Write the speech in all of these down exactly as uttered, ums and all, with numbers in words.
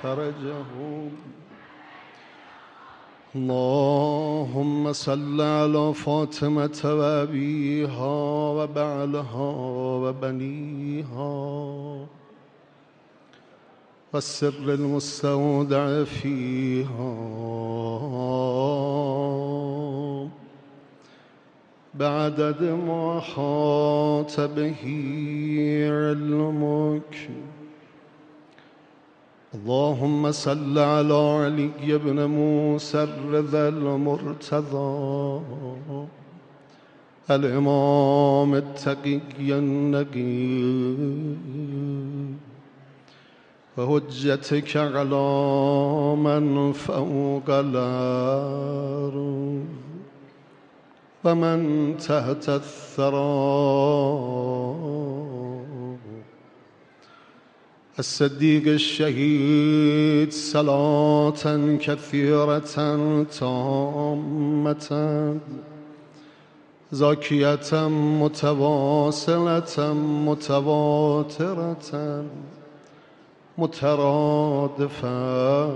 فرجهم. اللهم صل على فاطمة وأبيها وبعلها وبنيها والسر المستودع فيها بعدد ما حاط به علمك. اللهم صل على علي بن موسى الرضا المرتضى الإمام التقي النقي وحجتك على من فوق الأرض ومن تحت الثرى، الصديق الشهيد صلاة كثيرة تامة زاكية متواصلة متواترة مترادفة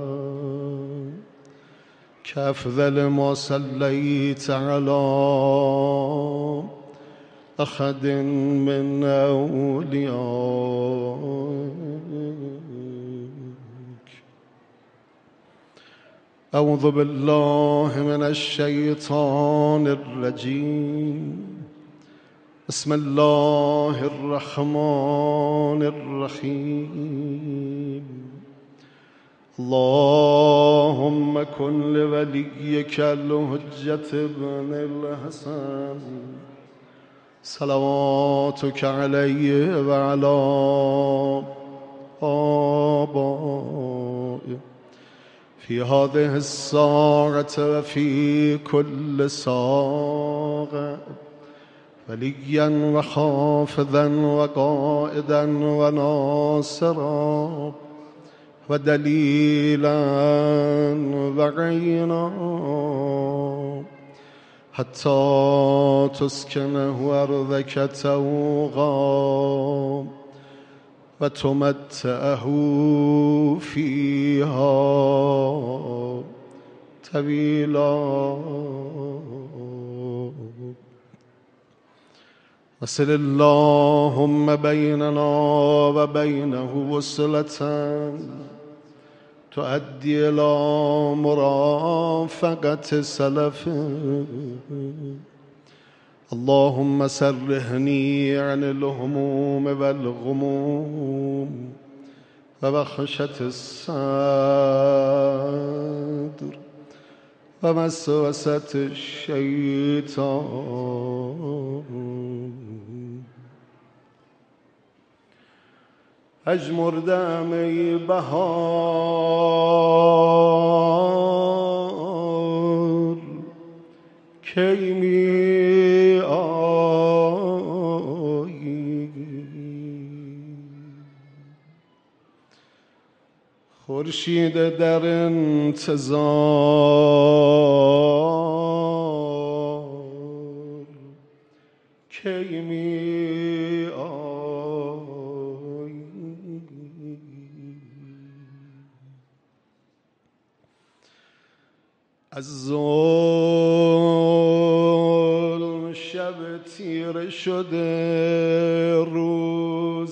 كأفضل ما صليت على أحد من أوليائك. أعوذ بالله من الشيطان الرجيم. بسم الله الرحمن الرحيم. اللهم كن لوليك الحجة ابن الحسن صلواتك عليه وعلى آبائه في هذه الساعة وفي كل ساعة وليا وحافظا وقائدا وناصرا ودليلا وعينا حتى تسكنه أرضك توغا وتمتعه فيها طويلا. وصل اللهم بيننا وبينه وصلة تؤدي إلى مرافقة سلفه. اللهم سرهني عن الهموم والغموم وبخشة الصدر ووسوسة الشيطان. اجمردم ای بهار کی می آیی، خورشید در انتظار کی می آیی. از ظلم شب تیره شده روز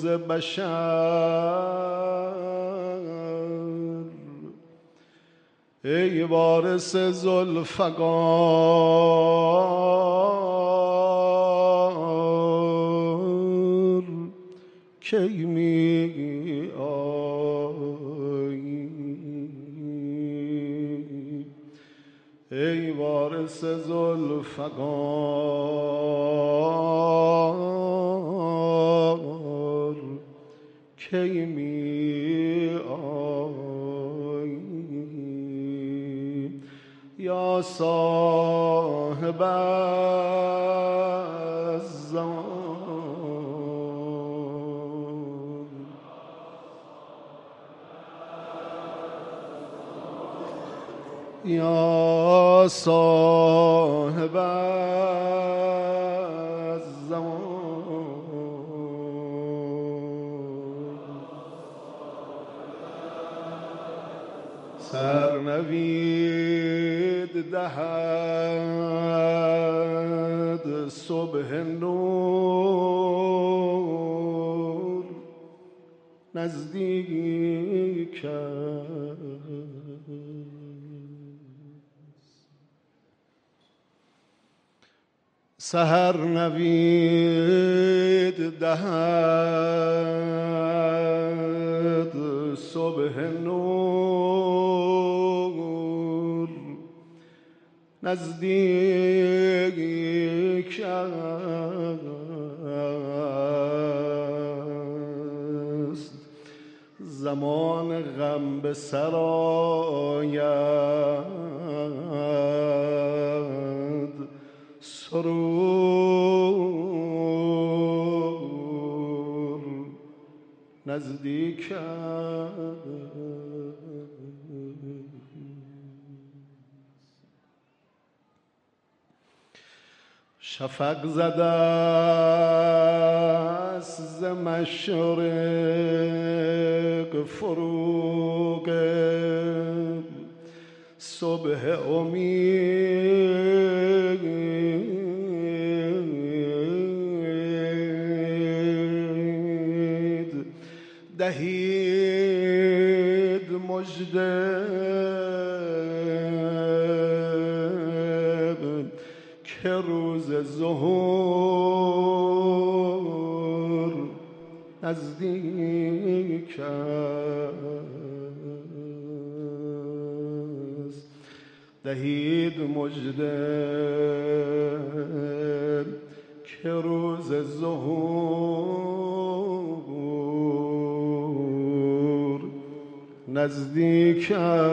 بشر، ای وارث ذوالفقار کی می آیی. ای وارث ذوالفقار کی می آیی. یا صاحب الزمان، یا صاحب الزمان، سرنوید دهد صبح نور نزدیک سحر نوید دهد صبح نور نزدیک است زمان غم به سر آید سرور نزدیک است شفق زده است ز مشرق فروغ صبح امید دهید مژده که روز ظهور نزدیک است دهید مژده که روز ظهور نزدیک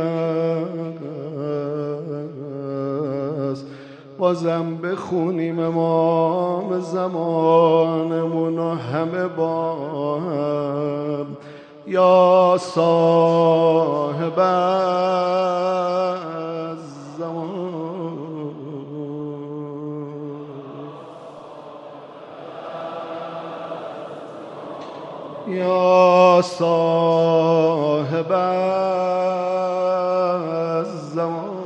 است بازم بخونیم امام زمانمون و همه با هم یا صاحب الزمان یا صاحب الزمان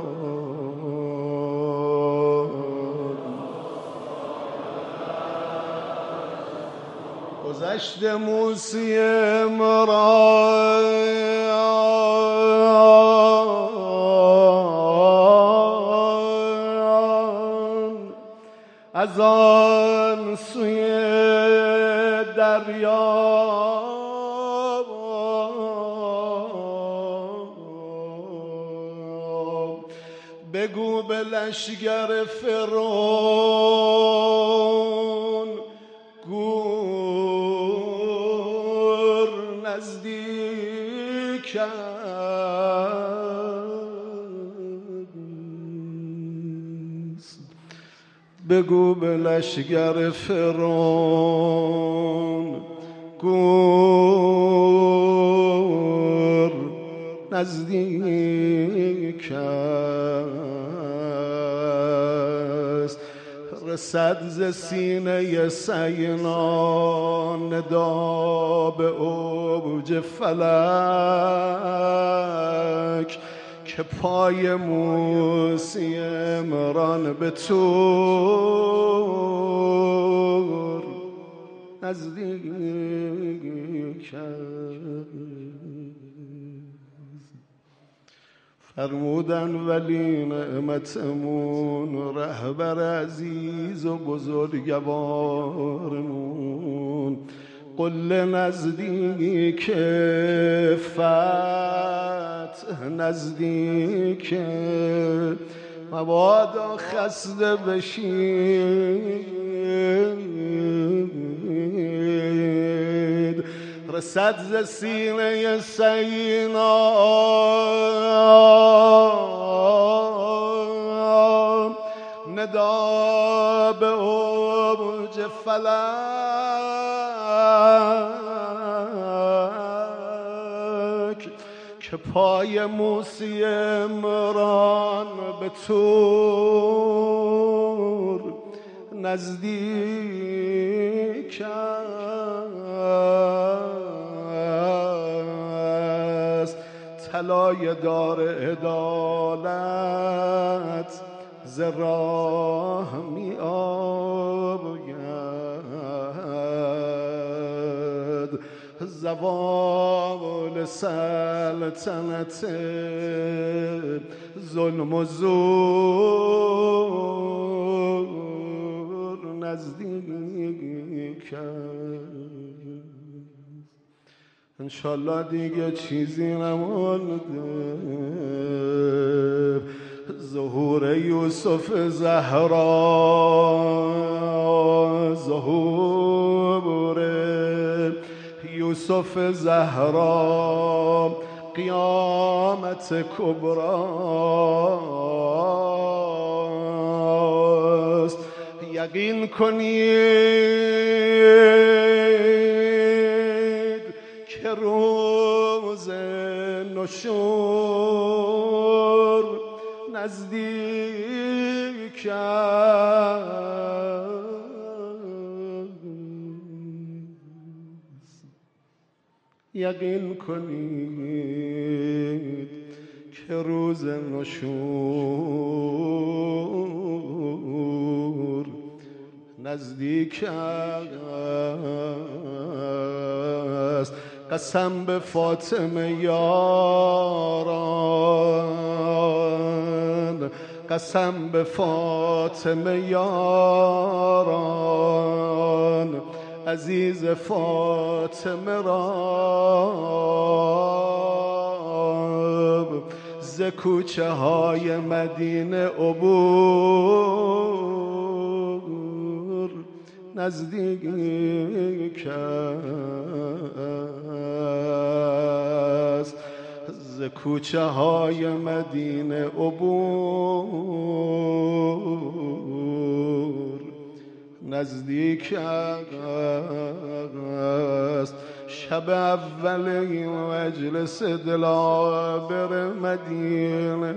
گذشت موسی عمران از آن سوی دریا بگو به لشگر فرعون گور نزدیک است بگو به لشگر فرعون گور نزدیک است رسد ز سینه سینا ندا به اوج فلک که پای موسی عمران به طور نزدیک است فرمودن ولی نعمتمون رهبر عزیز و بزرگوارمون قله نزدیک فتح نزدیک مبادا خسته بشید رسد ز سینه سینا ندا به اوج فلک که پای موسی عمران به طور نزدیک است طلای دار عدالت ز راه می آید. زوال سلطنت ظلم و زور نزدیک است. انشالله دیگه چیزی نمانده. ظهور یوسف زهرا، ظهور یوسف زهرا قیامت کبراست. یقین کنید که روز نشور نزدیک است. یقین کنید که روز نشور نزدیک است. قسم به فاطمه یاران، قسم به فاطمه یاران، عزیز فاطمه را ز کوچه های مدینه عبور نزدیک است. ز کوچه های مدینه عبور نزدیک است. شب اول مجلس دلابر مدینه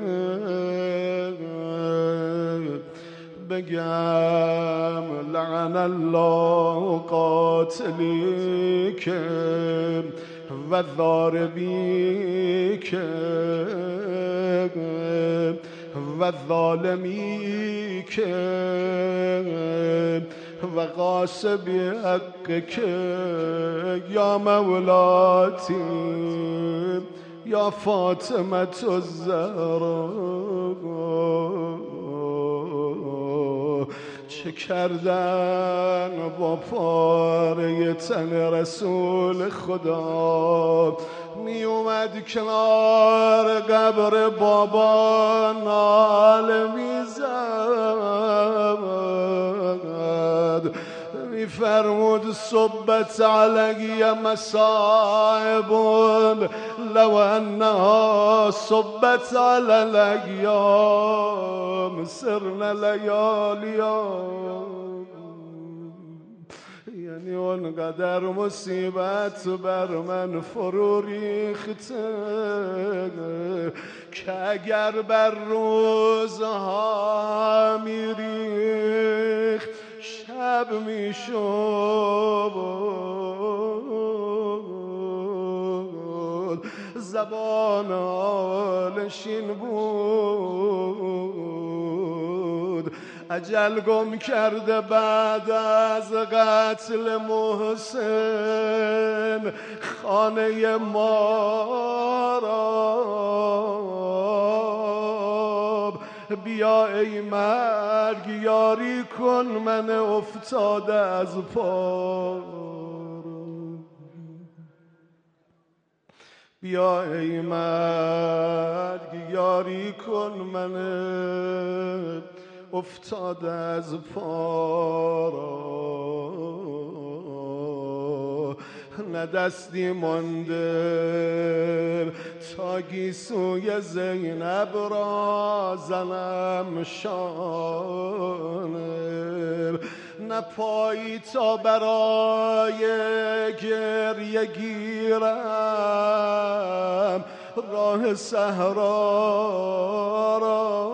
بگم لعن الله قاتلی که و ضاربی که و ظالمی که و غاصبی حق که یا مولاتی یا فاطمه الزهرا. چه کردن با پاره تن رسول خدا؟ می اومد کنار قبر بابا ناله می زد، می فرمود صبت علی مصائب لو انها صبت علی الايام سرن لیالیا. یعنی اونقدر مصیبت بر من فرو ریخته که اگر بر روزها میریخت شب میشد زبان آلشین بود. اجل گم کرده بعد از قتل محسن خانه ما را. بیا ای مرگ یاری کن من افتاده از پا. بیا ای مرگ یاری کن من افتاده از پا را. نه دستی مانده تا گیسوی زینب را زنم شانه، نه پایی تا برای گریه گیرم راه صحرا را.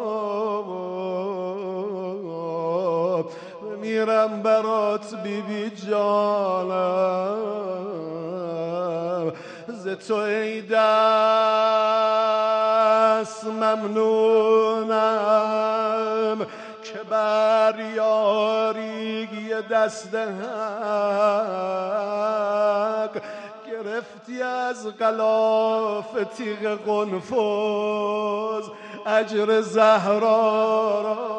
میرم برات بی بی جانم ز تو ای دست ممنونم که بر یاری دست حق گرفتی از غلاف تیغ قنفذ اجر زهرا را.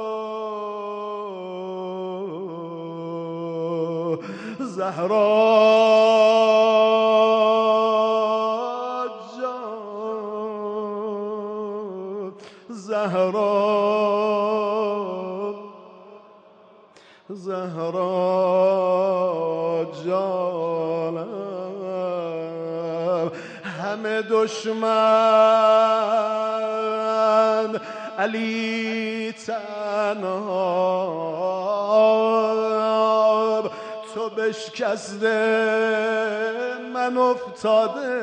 زهرا جان، زهرا زهرا جانم، همه دشمن علی تنها، تو بشکسته من افتاده،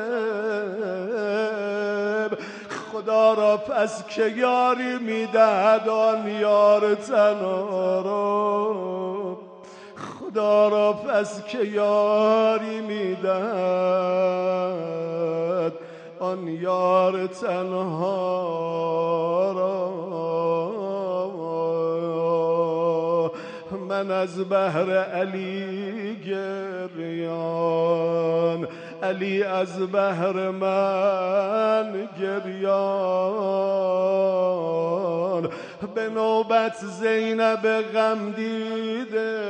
خدا را پس که یاری میدهد آن یار تنها را. خدا را پس که یاری میدهد آن یار تنها را. من از بهر علی گریان، علی از بهر من گریان، به نوبت زینب غم دیده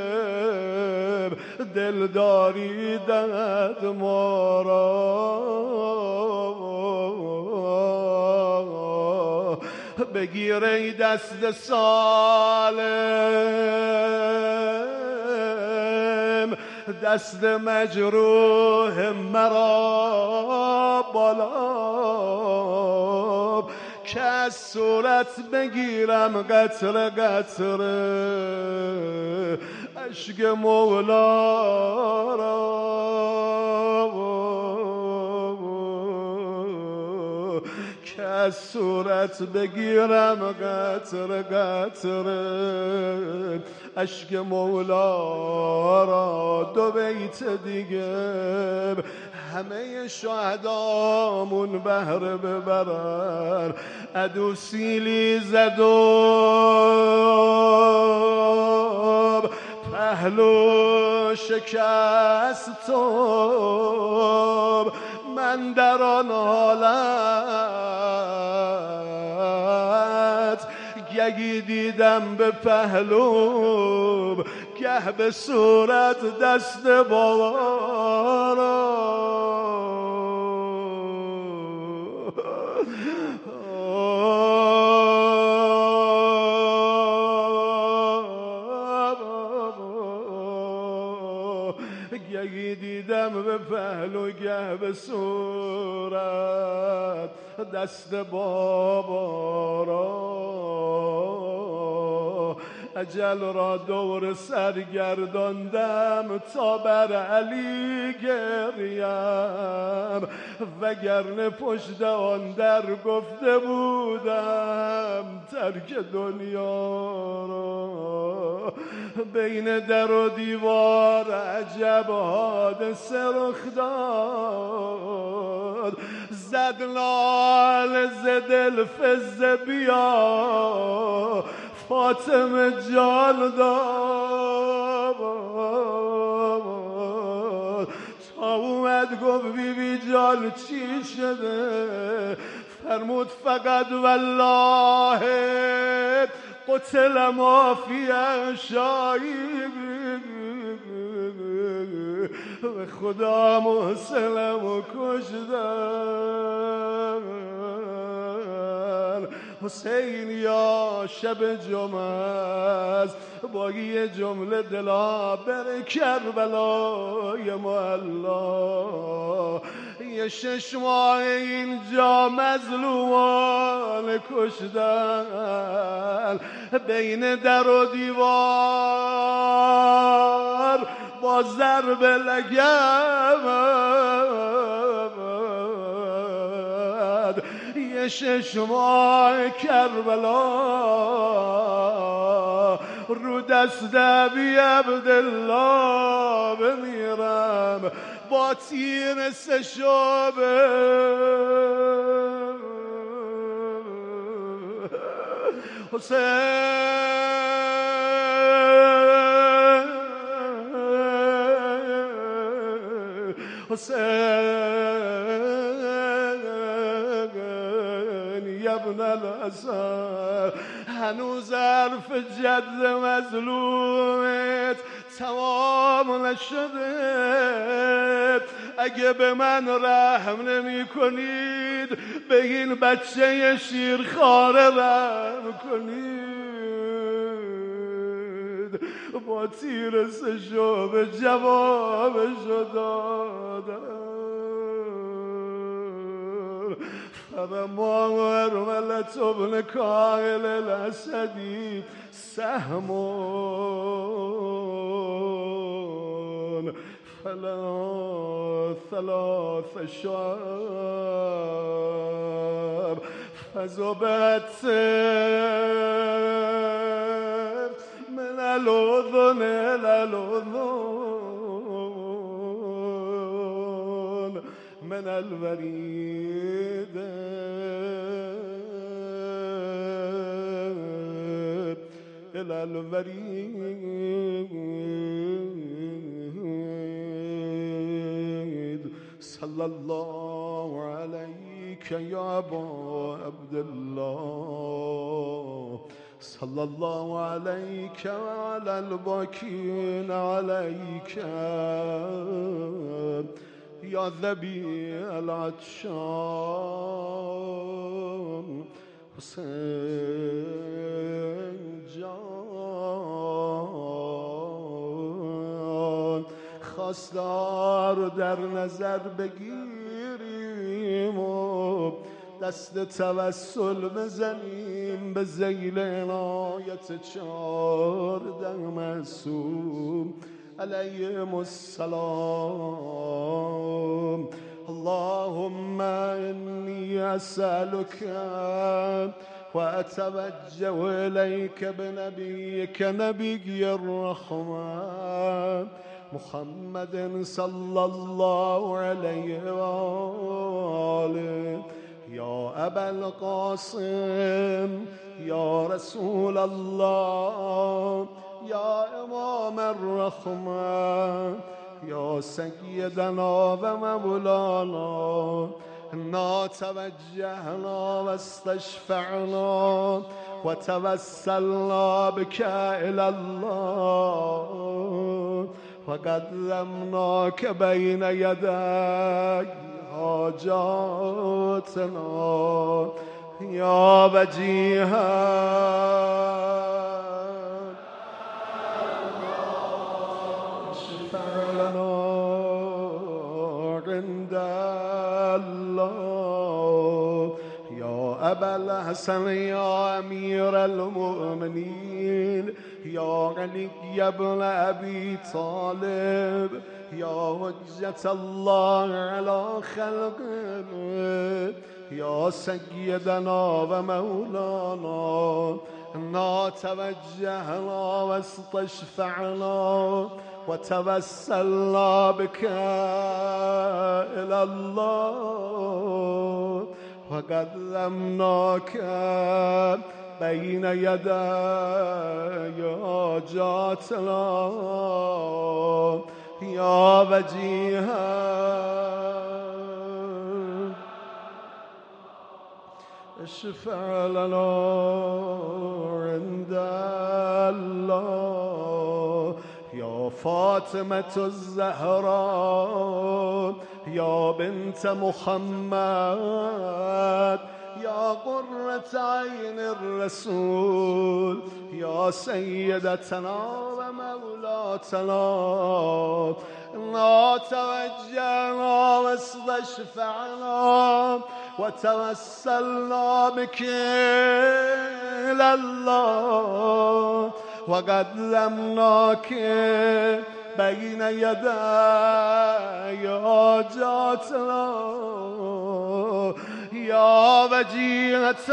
دلداری دهد ما را. بگیر ای دست سالم دست مجروح مرا بالا، که از صورت بگیرم قطره قطره اشک مولا را. که از صورت بگیرم قطره قطره اشک مولا را. دو بیت دیگه همه شهدامون بهره ببرن. عدو سیلی زد و پهلو شکست و من در آن حالت گهی دیدم به پهلو گه به صورت دست بابا را. گهی دیدم به پهلو گه به صورت دست بابا را. اجل را دور سرگرداندم تا بر علی گریم، وگرنه پشت آن در گفته بودم ترک دنیا را. بین در و دیوار عجب حادثه رخ داد، زد ناله ز دل فزه بیا فاطمه جان داد. تا اومد گفت بی بی جان چی شده؟ فرمود فقط والله قتل ما فی اعشایی، به خدا محسنم و کشدن. حسین یا شب جمعه است با یه جمله دلا بر کربلای معلا. یه شش ماه اینجا مظلومان کشدن، بین در و دیوار با ضرب لگد یه شش ماه کربلا رو دست ابی عبدالله بمیرم. با تیر سشابه حسین حسین ابن الحسن هنوز حرف جد مظلومت تمام نشده. اگه به من رحم نمی کنید به این بچه شیرخواره رحم کنید. با تیر سشو جوابشو دادم. فرما ارملت ابن کائل الاسدی سهمون فلا ثلاث شعب فزبت من الأذن إلى الأذن من الوريد إلى الوريد. صلى الله عليك يا أبا عبد الله. صلى الله عليك وعلى الباكين عليك يا ذبيح العطشان. حسین جان خواستار در نظر بگیریم و دست توسل بزنیم به ذیل عنایت چهارده معصوم علیهم السلام. اللهم إني أسألك وأتوجه إليك بنبيك نبي الرحمة محمد صلى الله عليه وآله. يا أبا القاسم يا رسول الله يا إمام الرحمة يا سيدنا ومولانا إنا توجهنا واستشفعنا وتوسلنا بك إلى الله وقدمناك بين يدي حاجاتنا يا وجيها عند الله. يا أبا الحسن يا أمير المؤمنين يا علي بن أبي طالب يا حجة الله على خلقه يا سيدنا ومولانا إنا توجهنا واستشفعنا وتوسلنا بك إلى الله وقدمناك بين يدي حاجاتنا يا وجيها اشفع لنا عند الله. يا فاطمة الزهراء يا بنت محمد يا قرة عين الرسول يا سيدتنا ومولاتنا إنا توجهنا واستشفعنا وتوسلنا بك إلى الله وقدمناك بين يدي حاجاتنا يا وجيهة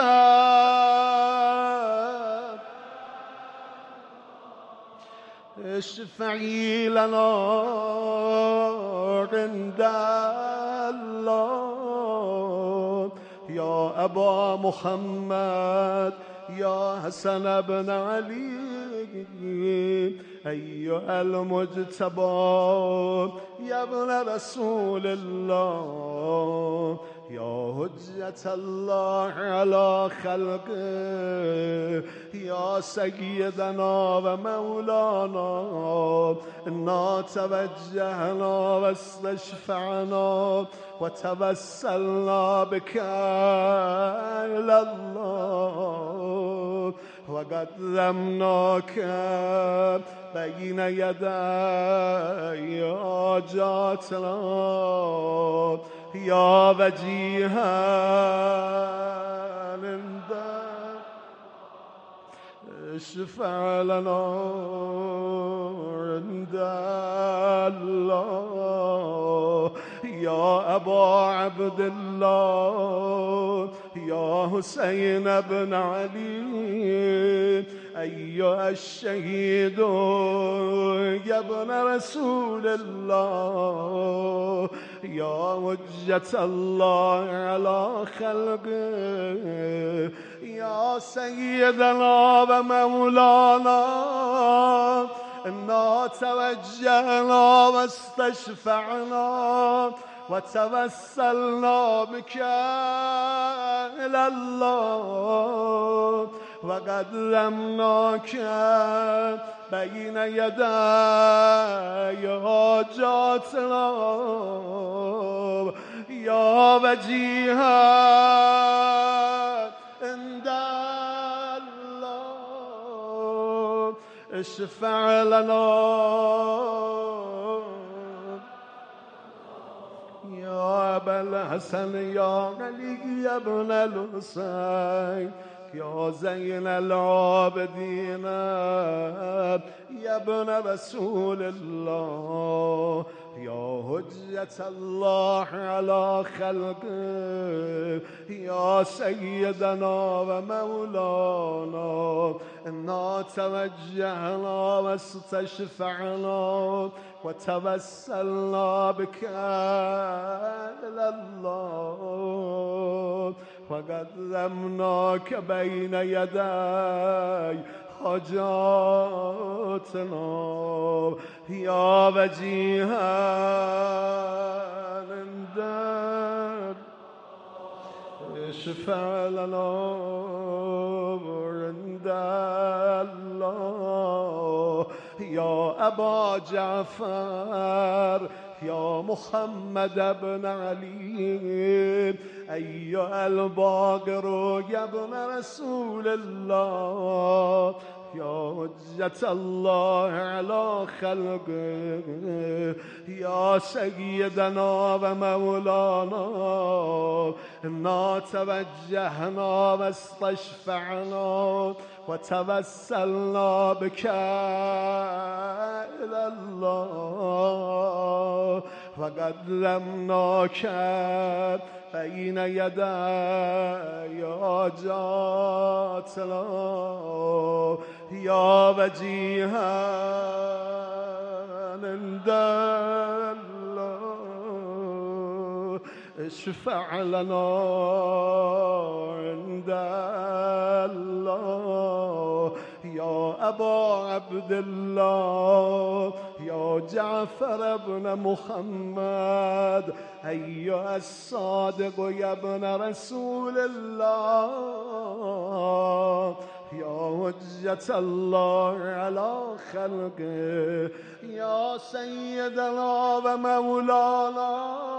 اشفعي لنا عند الله يا أبا محمد يا حسن بن علي أيها المجتبى يا ابن رسول الله يا حجة الله على خلقه يا سيدنا ومولانا إنا توجهنا واستشفعنا وتوسلنا بك إلى الله وقدمناك بين يدي حاجاتنا يا وجيها عندك اشفع لنا عند الله يا أبا عبد الله يا حسين بن علي أيها الشهيد يا ابن رسول الله يا حجة الله على خلقه يا سيدنا ومولانا إنا توجهنا واستشفعنا وتوسلنا بك إلى الله وقدمناك بين يدي حاجاتنا يا وجيها عند الله اشفع لنا يا أبا الحسن يا علي يا ابن الحسين يا زين العابدين يا ابن رسول الله يا حجة الله على خلقه يا سيدنا ومولانا إنا توجهنا واستشفعنا وتوسلنا بك إلى الله وقدمناك بين يدي حاجاتنا يا وجيها عندك اشفع لنا عند الله يا أبا جعفر يا محمد بن علي أيها الباقر يا ابن رسول الله يا حجة الله على خلقه يا سيدنا ومولانا إنا توجهنا واستشفعنا وتوسلنا بك إلى الله وقدمناك بين يدي حاجاتنا يا وجيها عند الله اشفع لنا عند الله يا أبا عبد الله يا جعفر بن محمد أيها الصادق يا ابن رسول الله يا حجة الله على خلقه يا سيدنا ومولانا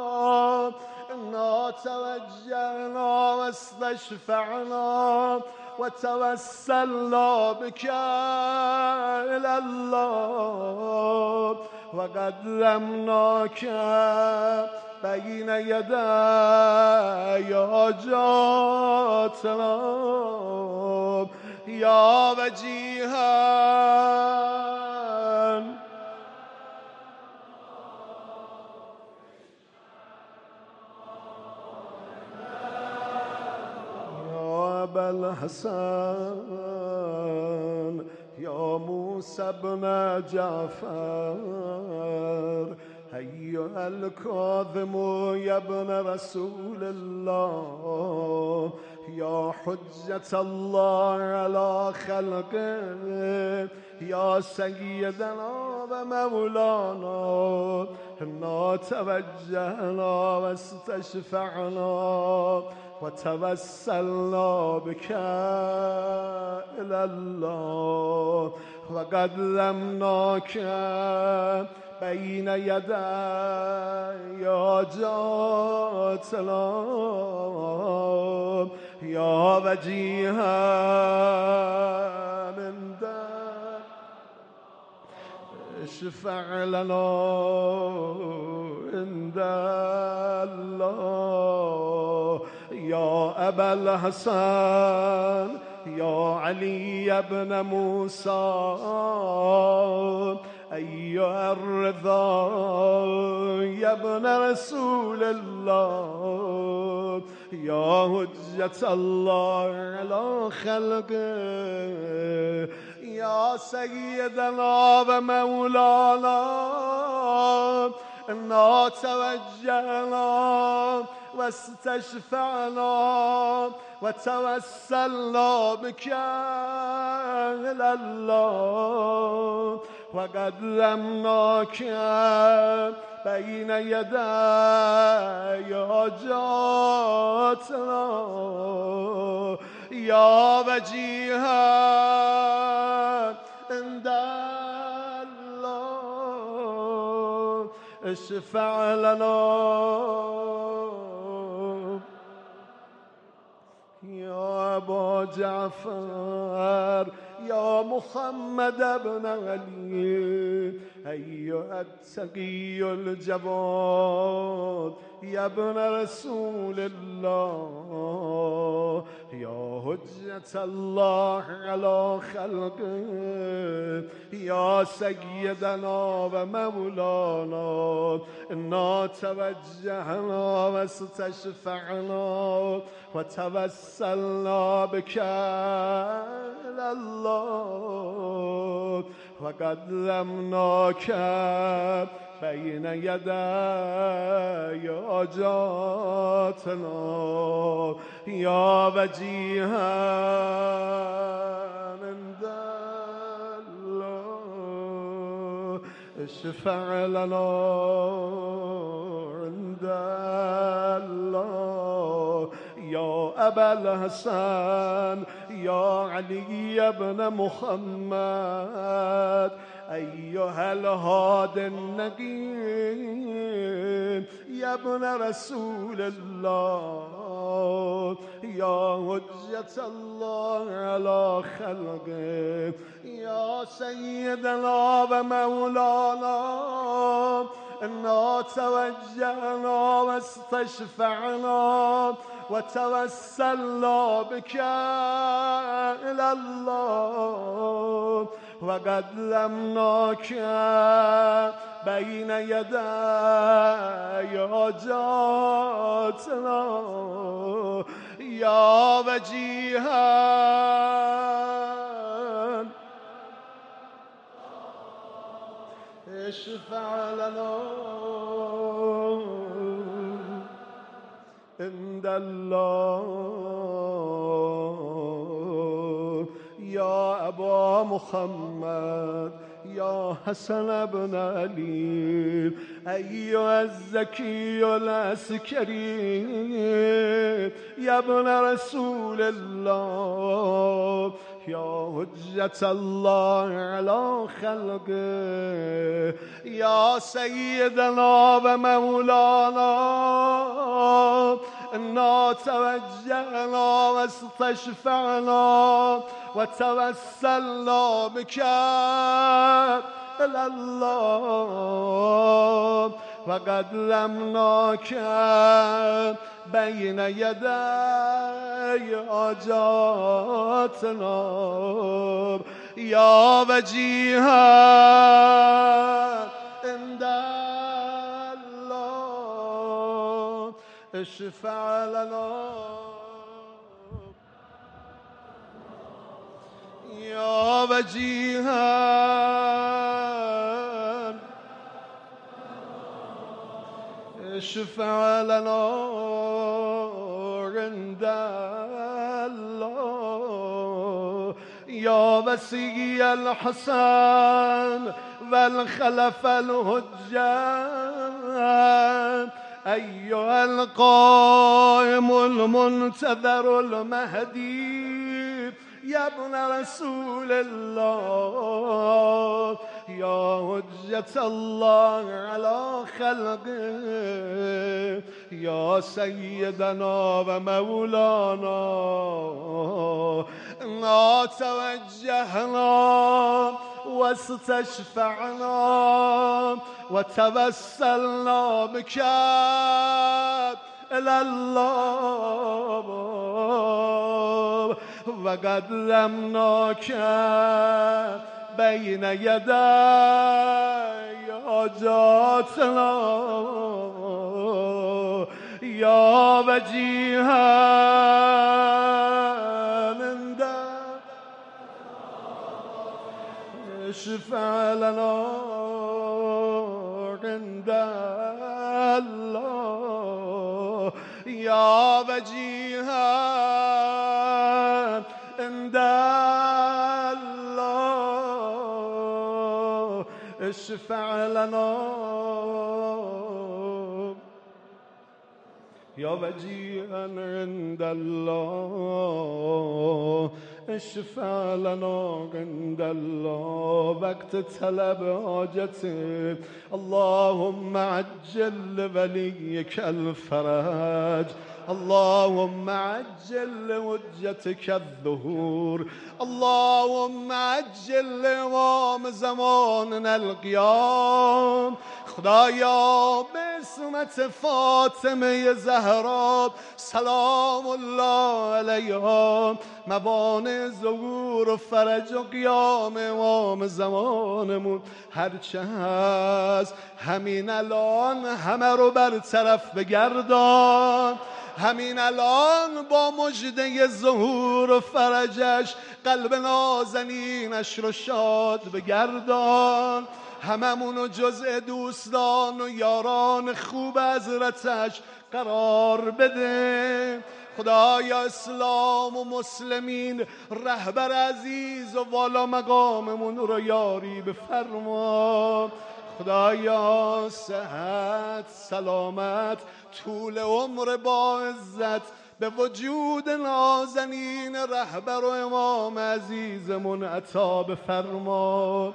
إنا توجهنا واستشفعنا وتوسلنا بك إلى الله وقدمناك بين يدي حاجاتنا يا وجيها يا أبا الحسن يا موسى بن جعفر أيها الكاظم يا ابن رسول الله يا حجة الله على خلقه يا سيدنا ومولانا إنا توجهنا واستشفعنا وتوسلنا بك إلى الله وقدمناك بين يدي حاجاتنا يا وجيها من دار اشفع لنا عند الله يا أبا الحسن يا علي بن موسى أيها الرضا يا ابن رسول الله يا حجة الله على خلقه يا سيدنا ومولانا إنا توجهنا واستشفعنا وتوسلنا بك إلى الله وقدمناك بين يدي حاجاتنا يا وجيها عند الله اشفع لنا يا أبا جعفر يا محمد بن علي أيها التقي الجواد يا ابن رسول الله يا حجة الله على خلقه يا سيدنا ومولانا إنا توجهنا واستشفعنا وتوسلنا بك إلى الله وقدمناك بين يدي حاجاتنا يا وجيها عند الله اشفع لنا عند الله يا أبا الحسن يا علي بن محمد أيها الهادي النقي يا ابن رسول الله يا حجة الله على خلقه يا سيدنا ومولانا إنا توجهنا واستشفعنا وتوسلنا بك إلى الله وقدمناك بين يدي حاجاتنا يا وجيها اشفع لنا عند الله يا أبا محمد يا حسن بن علي أيها الزكي العسكري يا ابن رسول الله يا حجة الله على خلقه يا سيدنا ومولانا إنا توجهنا واستشفعنا وتوسلنا بك إلى الله وقدمناك بين يدي حاجاتنا يا وجيها عند الله اشفع لنا يا یا وجیها اشفع لنا عند الله یا وصی الحسن والخلف الحجة أيها القائم المنتظر المهدي يا ابن رسول الله يا حجة الله على خلقه يا سيدنا ومولانا ما توجهنا واستشفعنا وتوسلنا بك إلى الله وقدمناك بين يدي حاجاتنا يا وجيها اشفع لنا عند الله يا وجيها عند الله اشفع لنا يا وجيها عند الله اشفع لنا عند الله وقت طلب حاجته اللهم عجل لوليك الفرج اللهم عجل لحجتك الظهور اللهم عجل لامام زماننا القيام خدایا به اسمت فاطمه زهرا سلام الله علیها موانع ظهور و فرج و قیام امام زمانمون هرچه هست همین الان همه رو برطرف بگردان همین الان با مژده ظهور و فرجش قلب نازنینش رو شاد بگردان هممونو جزء دوستان و یاران خوب حضرتش قرار بده خدایا اسلام و مسلمین رهبر عزیز و والا مقاممون رو یاری بفرما خدایا صحت سلامت طول عمر با عزت به وجود نازنین رهبر و امام عزیزمون عطا بفرما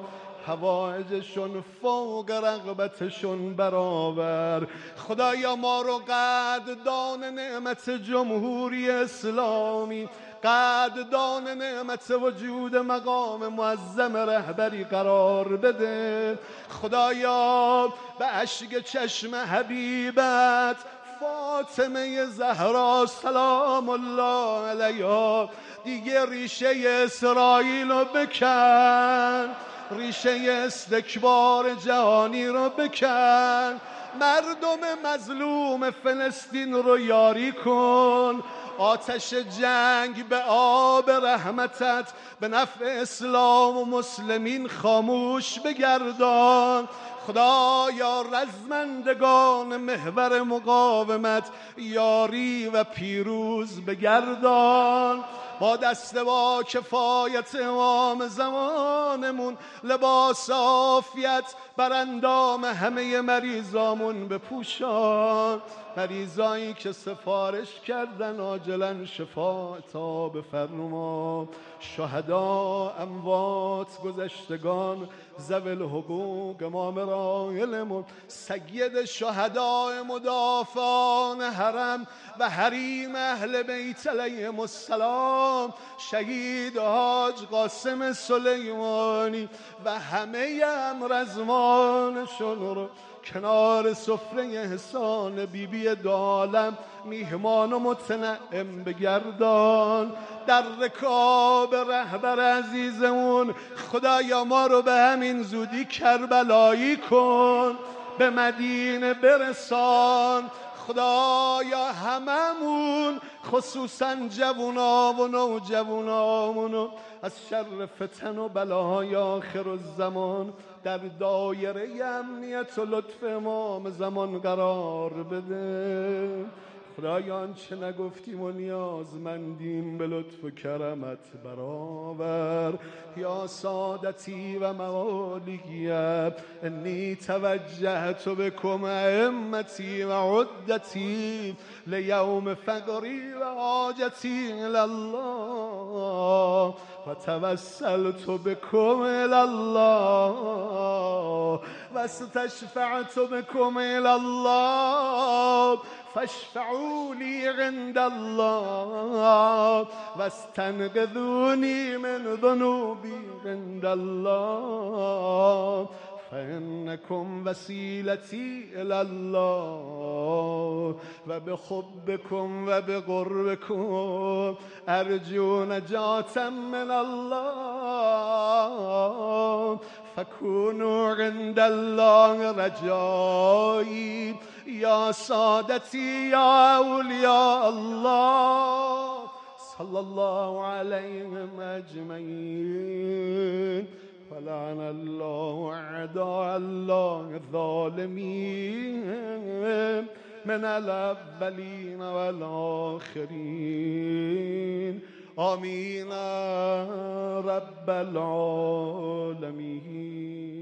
حوائجشون فوق رغبتشون برابر خدایا ما رو قدردان نعمت جمهوری اسلامی قدردان نعمت وجود مقام معظم رهبری قرار بده خدایا به اشک چشم حبیبت فاطمه زهرا سلام الله علیها دیگه ریشه اسرائیل رو بکن ریشه استکبار جهانی رو بکن مردم مظلوم فلسطین رو یاری کن آتش جنگ به آب رحمتت به نفع اسلام و مسلمین خاموش بگردان خدایا رزمندگان محور مقاومت یاری و پیروز بگردان با دست با کفایت امام زمانمون لباس عافیت بر اندام همه مریضامون بپوشان مریضایی که سفارش کردن عاجلا شفا عطا بفرما شهدا اموات گذشتگان ذوی الحقوق امام رایلمون سید شهداء مدافعان حرم و حریم اهل بیت علیهم السلام شهید حاج قاسم سلیمانی و همه امرزمانشون رو کنار سفره احسان بیبی دو عالم میهمان و متنعم بگردان در رکاب رهبر عزیزمون خدایا ما رو به همین زودی کربلایی کن به مدینه برسان خدایا هممون خصوصا جوونا و نوجوانامونو از شر فتن و بلای آخر الزمان در دایره امنیت و لطف امام زمان قرار بده. خدایا آنچه نگفتیم و نیازمندیم به لطف و کرمت برآور. یا سادتی و موالیه انی توجهت بکم ائمتی و عدتی لیوم فقری و حاجتی الله و توسلت بکم الله و استشفعت بکم الله فاشفعوا لي عند الله واستنقذوني من ذنوبي عند الله فإنكم وسيلتي إلى الله وبحبكم وبقربكم أرجو نجاة من الله فكونوا عند الله رجائي يا سادتي يا أولياء الله صلى الله عليهم أجمعين ولعن الله أعداء الله الظالمين من الأولين والآخرين آمين رب العالمين.